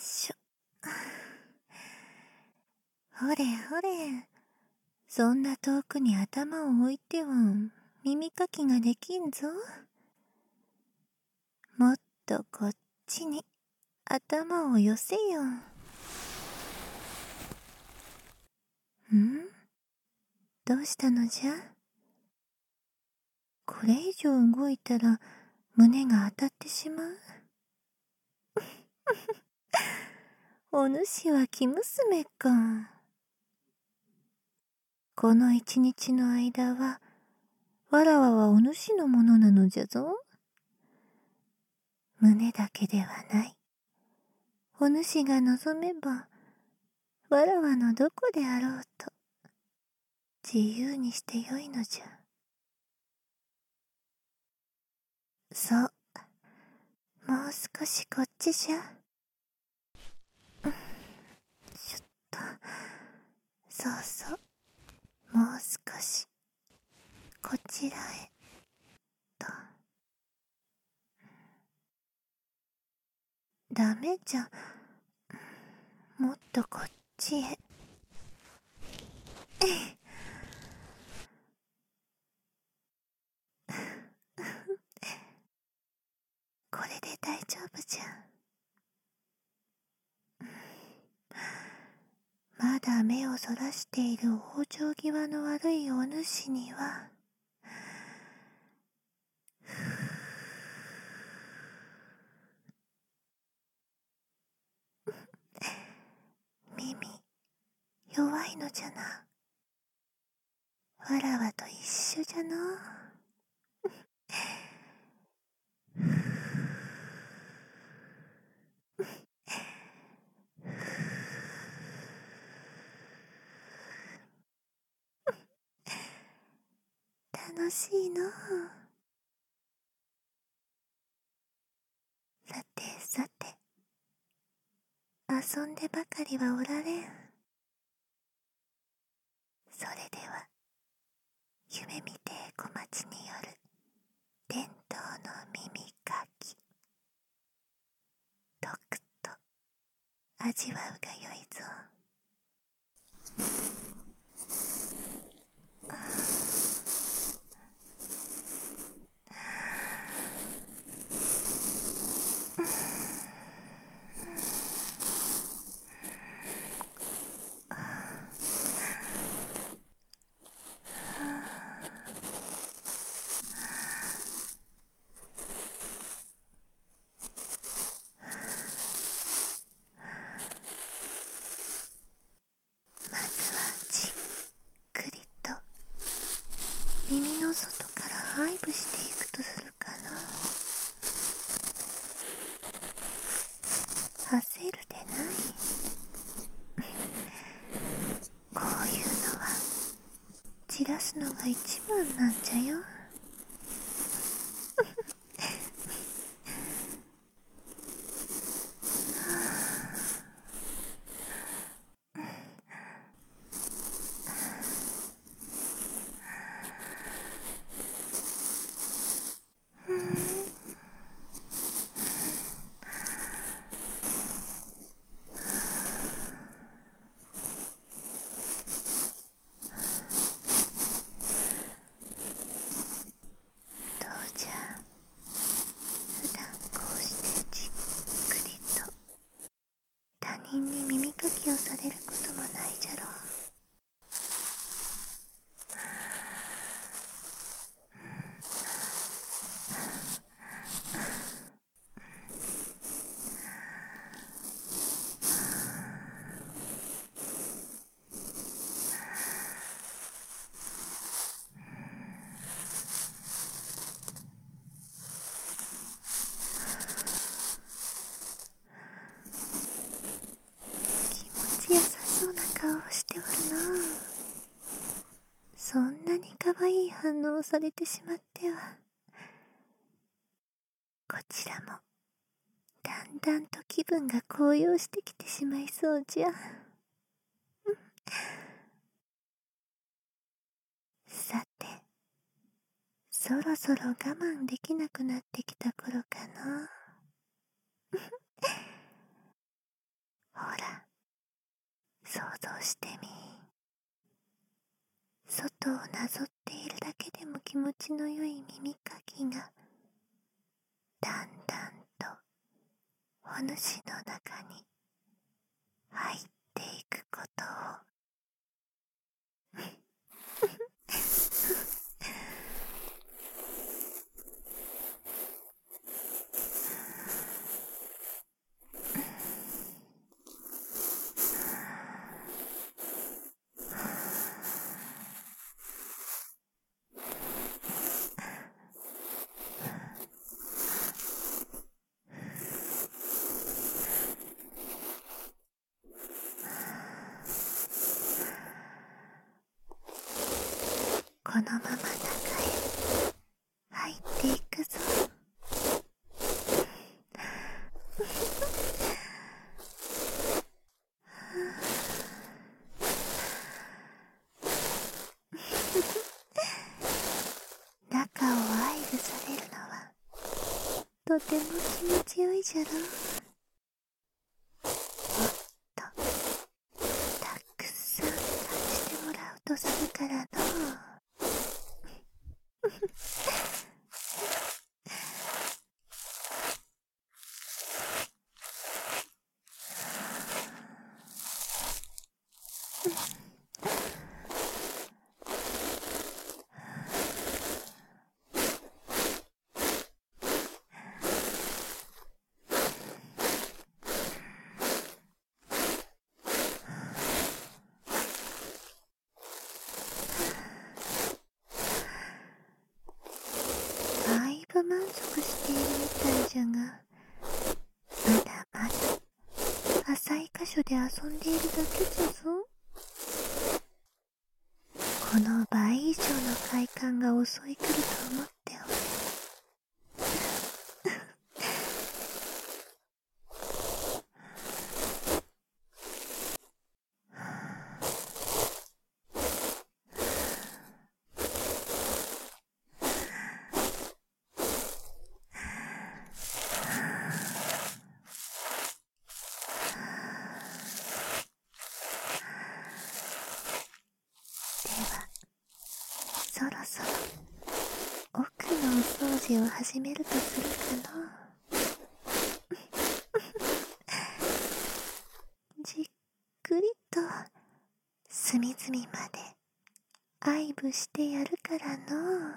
しょ。ほれほれ、そんな遠くに頭を置いては耳かきができんぞ。もっとこっちに頭を寄せよ。どうしたのじゃ？これ以上動いたら胸が当たってしまう。お主は生娘か。この一日の間は、わらわはお主のものなのじゃぞ。胸だけではない。お主が望めば、わらわのどこであろうと、自由にしてよいのじゃ。そう、もう少しこっちじゃ。ちょっと、そうそう、もう少し、こちらへ、と。ダメじゃ。もっとこっちへ。これで大丈夫じゃ。まだ目をそらしている往生際の悪いお主には、耳、弱いのじゃな。わらわと一緒じゃの。楽しいの。さてさて、遊んでばかりはおられん。それでは、夢見て小町による伝統の耳かき、とくと味わうがよいぞ。まずはじっくりと耳の外から配布していくとするかな。焦るでない。こういうのは散らすのが一番なんじゃよ。どうじゃ。普段こうしてじっくりと他人に耳かきをされることもないじゃろう。気持ちよさそうな顔をしておるな。そんなに可愛い反応をされてしまっては、こちらもだんだんと気分が高揚してきてしまいそうじゃ。さて、そろそろ我慢できなくなってきた頃かな。 想像してみ。外をなぞっているだけでも気持ちの良い耳かきがだんだんとお主の中に入っていくことを。このまま中へ入っていくぞ。中を愛撫されるのはとても気持ちよいじゃろう。もっとたくさん感じてもらうとするからのう。だいぶ満足しているみたいじゃが、まだまだ浅い箇所で遊んでいるだけじゃぞ。この倍以上の快感が襲い来ると思っておる。そろそろ奥のお掃除を始めるとするかの。じっくりと隅々まで愛撫してやるからの。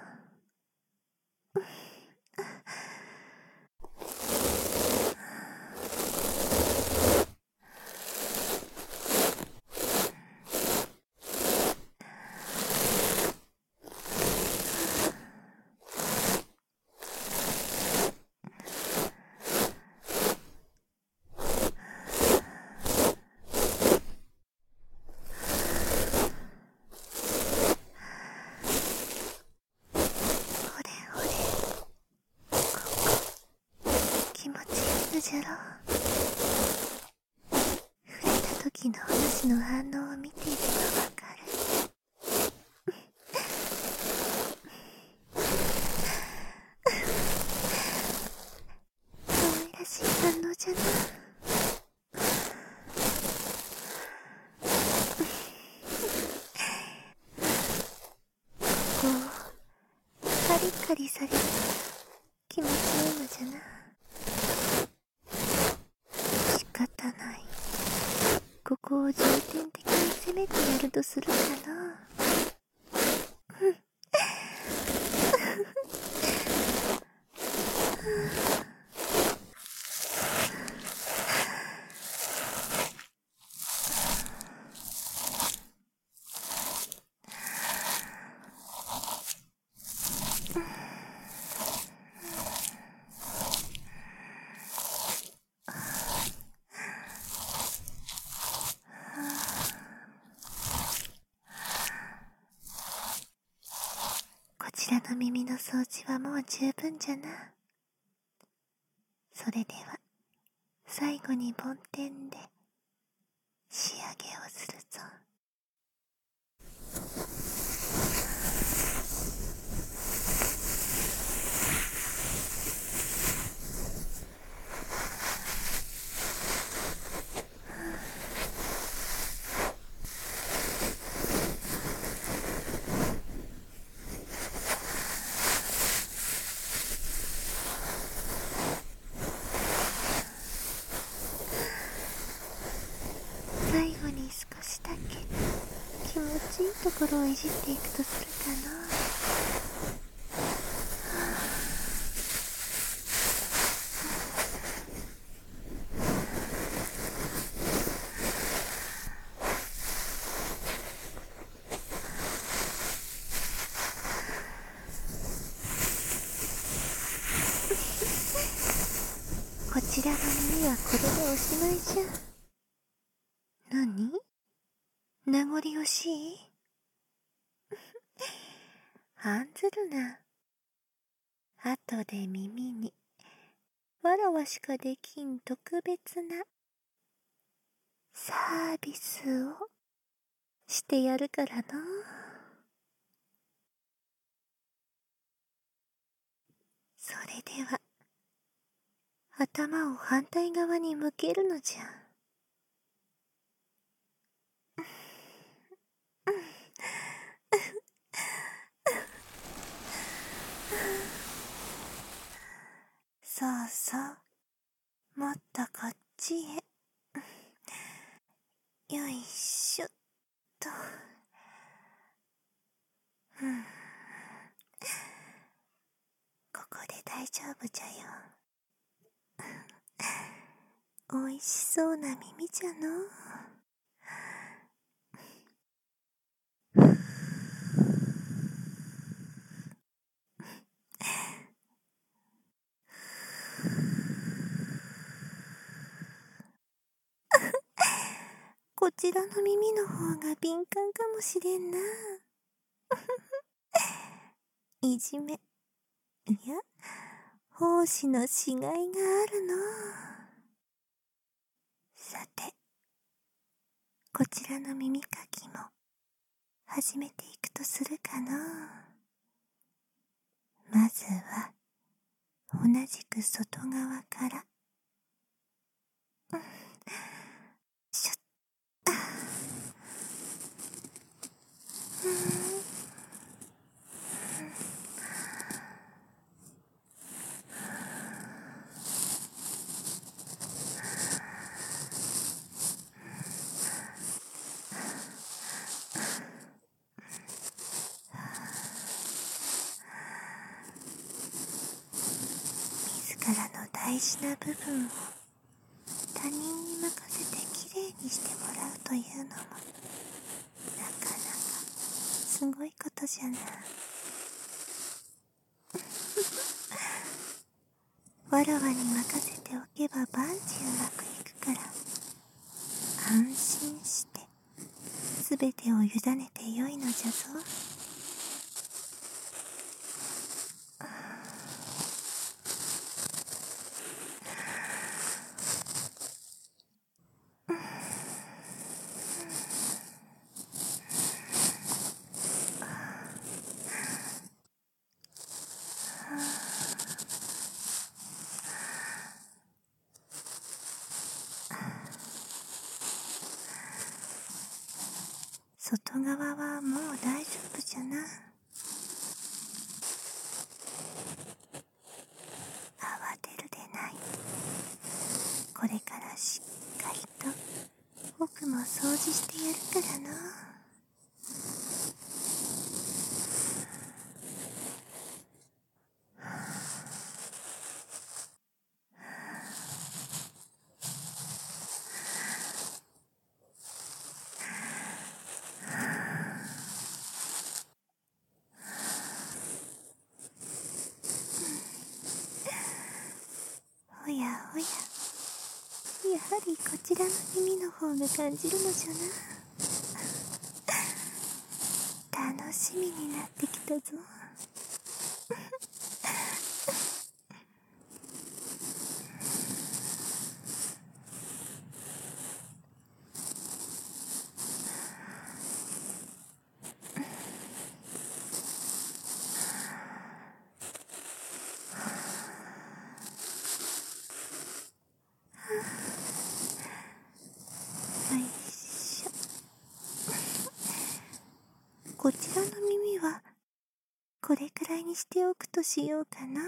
ほれほれ、ここ気持ちいいのじゃろう。触れた時のお主の反応を見ていればわかる。可愛らしい反応じゃな。こうカリカリされる気持ちいいのじゃな。仕方ない。ここを重点的に攻めてやるとするかな。こちらの耳の掃除はもう十分じゃな。それでは最後に梵天で仕上げをするぞ。 ところをいじっていくとするかな。こちらの耳はこれでおしまいじゃ。何？名残惜しい？案ずるな。後で耳にわらわしかできん特別なサービスをしてやるからな。それでは頭を反対側に向けるのじゃ。そうそう、もっとこっちへ。よいしょっと。ここで大丈夫じゃよ。おいしそうな耳じゃの。こちらの耳の方が敏感かもしれんな。いじめ、いや、奉仕のしがいがあるの。さて、こちらの耳かきも始めていくとするかの。まずは同じく外側から。しょっ。自らの大事な部分を他人に任せてきれいにしてもらうというのもなかなかすごいことじゃな。わらわに任せておけば万事うまくいくから、安心してすべてを委ねてよいのじゃぞ。外側はもう大丈夫じゃな。慌てるでない。これからしっかりと奥も掃除してやるからな。おやおや、やはりこちらの耳の方が感じるのじゃな。楽しみになってきたぞ。よいしょ。こちらの耳はこれくらいにしておくとしようかな。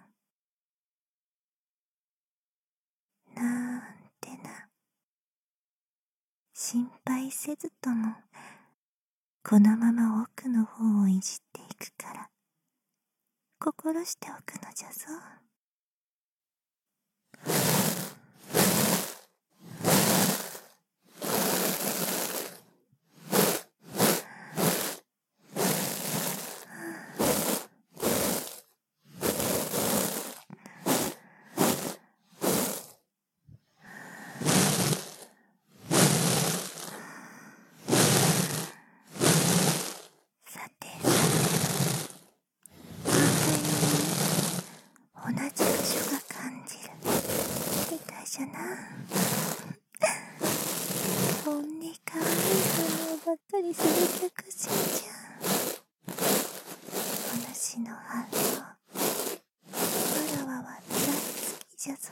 なんてな。心配せずともこのまま奥の方をいじっていくから、心しておくのじゃぞ。さてさて、反対に同じ場所が感じるみたいじゃな。こんにかわいい反応ばっかりする客人じゃん。お主の反応、わらわは大好きじゃぞ。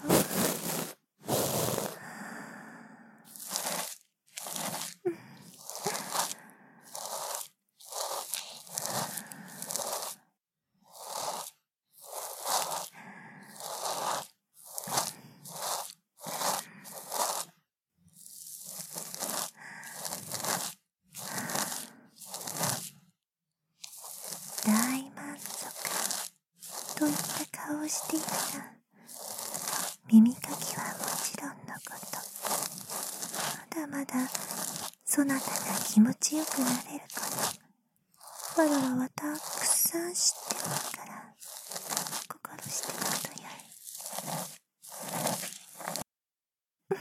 大満足といった顔をしているが、耳かきはもちろんのこと、まだまだそなたが気持ちよくなれること、わらわはたくさん知っておるから、心しておるとよい。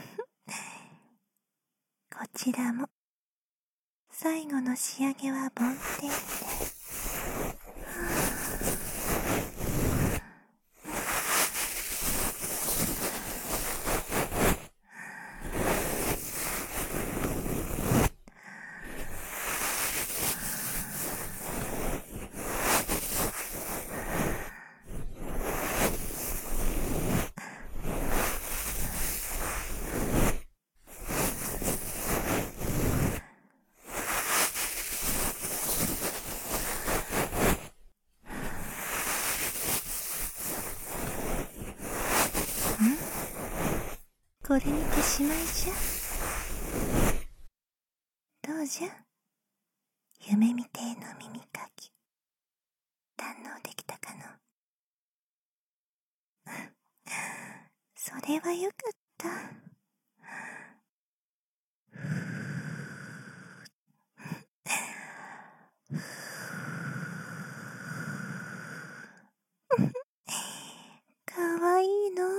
こちらも最後の仕上げは梵天で、これにてしまいじゃ。どうじゃ、夢みてえの耳かき、堪能できたかの。それはよかった。かわいいのう。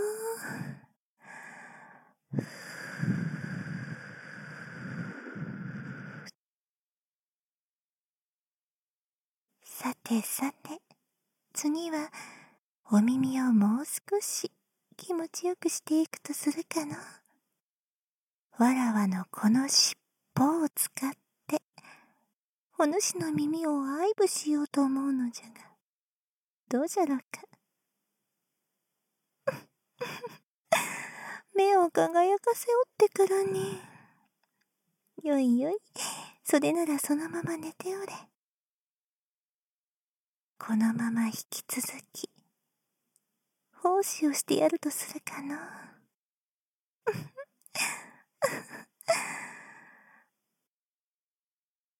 さてさて、次はお耳をもう少し気持ちよくしていくとするかの。わらわのこの尻尾を使ってお主の耳を愛撫しようと思うのじゃが、どうじゃろうか。目を輝かせおってからに。よいよい、それならそのまま寝ておれ。このまま引き続き奉仕をしてやるとするかの。